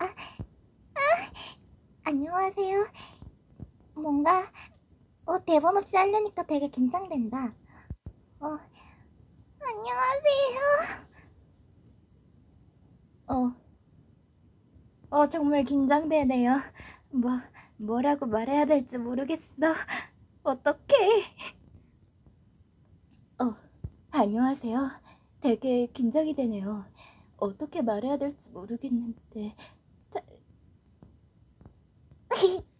안녕하세요. 뭔가 대본 없이 하려니까 되게 긴장된다. 안녕하세요. 정말 긴장되네요. 뭐라고 말해야 될지 모르겠어. 어떡해. 안녕하세요. 되게 긴장이 되네요. 어떻게 말해야 될지 모르겠는데.